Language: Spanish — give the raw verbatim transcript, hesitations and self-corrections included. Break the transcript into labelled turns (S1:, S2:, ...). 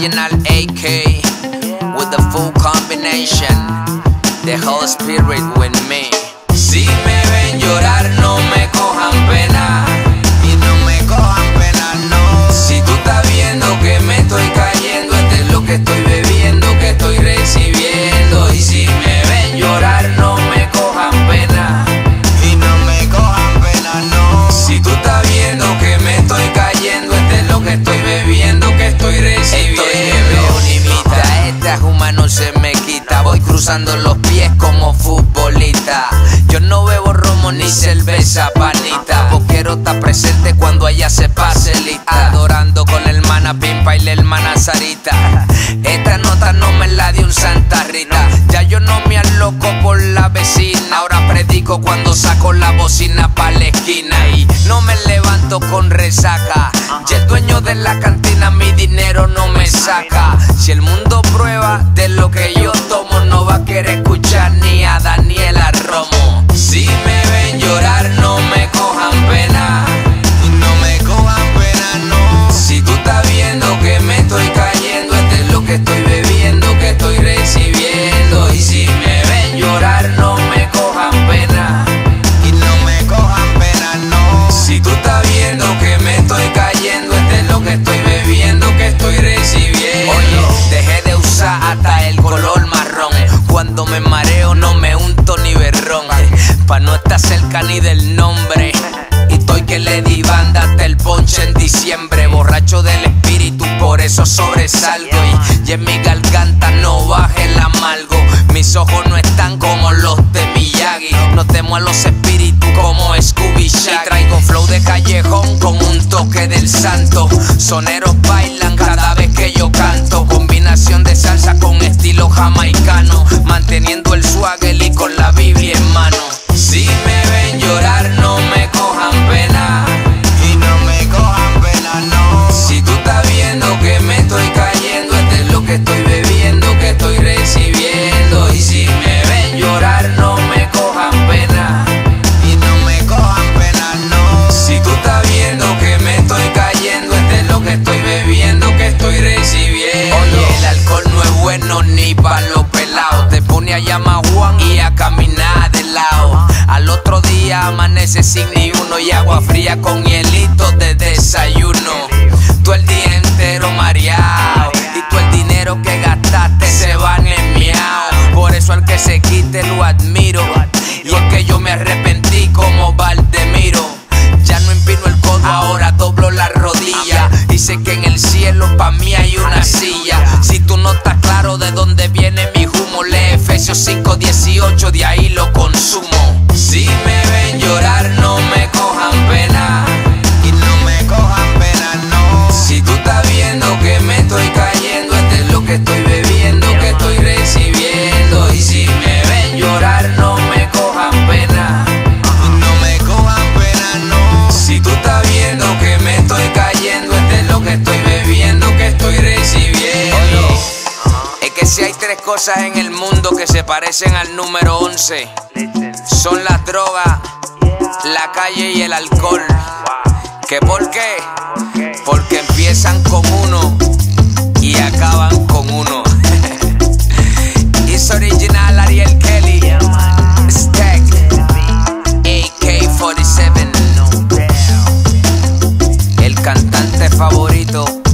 S1: original A K with the full combination, the Holy Spirit with me. Si me ven llorar, no me cojan pena. Y no me cojan pena, no. Si tú estás viendo que me estoy cayendo, este es lo que estoy bebiendo, que estoy recibiendo. Y si me ven llorar, no me cojan pena. Y no me cojan pena, no. Si tú estás viendo que me estoy cayendo, este es lo que estoy bebiendo, que estoy recibiendo. Estoy esta juma no se me quita. Voy cruzando los pies como futbolista. Yo no bebo romo ni cerveza, panita. Vos quiero estar presente cuando ella se pase lista. Adorando con la hermana Pimpa y la hermana Sarita. Esta nota no me la dio un Santa Rita. Ya yo no me aloco por la vecina. Ahora predico cuando saco la bocina pa' la esquina. Y no me levanto con resaca. Y el dueño de la cantina mi dinero no me saca. Si el mundo prueba de lo que yo tomo, no va a querer escuchar ni a Daniela Romo. Si me ven llorar, no me cojan pena. No me cojan pena, no. Si tú estás viendo que me estoy cayendo, este es lo que estoy bebiendo, que estoy recibiendo. Y si me ven llorar, no me cojan pena. Y no me cojan pena, no. Si tú estás viendo que me estoy cayendo, este es lo que estoy bebiendo, que estoy recibiendo. Oye, dejé de usar hasta el color marrón. Cuando me mareo no me unto ni berrón, pa' no estar cerca ni del nombre. Y estoy que le di banda hasta el ponche en diciembre. Borracho del espíritu, por eso sobresalgo. Y, y en mi garganta no baje el amargo. Mis ojos no están como los de Miyagi. No temo a los espíritus como Scooby Shaggy. Traigo flow de callejón con un toque del santo. Soneros bailan cada vez que yo canto. Combinación de salsa con estilo jamaicano. Manteniendo el swagger y con la Biblia en mano. Si me ven llorar, no me cojan pena. Y no me cojan pena, no. Si tú estás viendo que me estoy cayendo, este es lo que estoy bebiendo, que estoy recibiendo. Y si me ven llorar, no me cojan pena. Y no me cojan pena, no. Si tú estás viendo que me estoy cayendo, este es lo que estoy bebiendo, que estoy recibiendo. Oye, el alcohol no es bueno ni pa' los pelados. Te pone a llamar Juan y a caminar de lado. Al otro día amanece sin ni uno y agua fría con hielito de desayuno. Tú el día entero mareado y tú el dinero que gastaste se va en el miau. Por eso al que se quite lo admiro. Y es que yo me arrepentí como Valdemiro. Ya no empino el codo, ahora doblo la rodilla. Y sé que en el cielo pa' mí hay una silla. Si tú no estás claro de dónde viene mi humo, lee Efesios cinco dieciocho, de ahí lo consumo. Si me ven llorar, no me cojan pena. Y no me cojan pena, no. Si tú estás viendo que me estoy cayendo, este es lo que estoy bebiendo, que estoy recibiendo. Y si me ven llorar, no me cojan pena. Y no me cojan pena, no. Si tú estás viendo que me estoy cayendo, este es lo que estoy bebiendo, que estoy recibiendo. Es que si hay tres cosas en el mundo que se parecen al número once, son las drogas, la calle y el alcohol. ¿Qué por qué? Porque empiezan con uno y acaban con uno. Es original Ariel Kelly, Stack, A K cuarenta y siete, el cantante favorito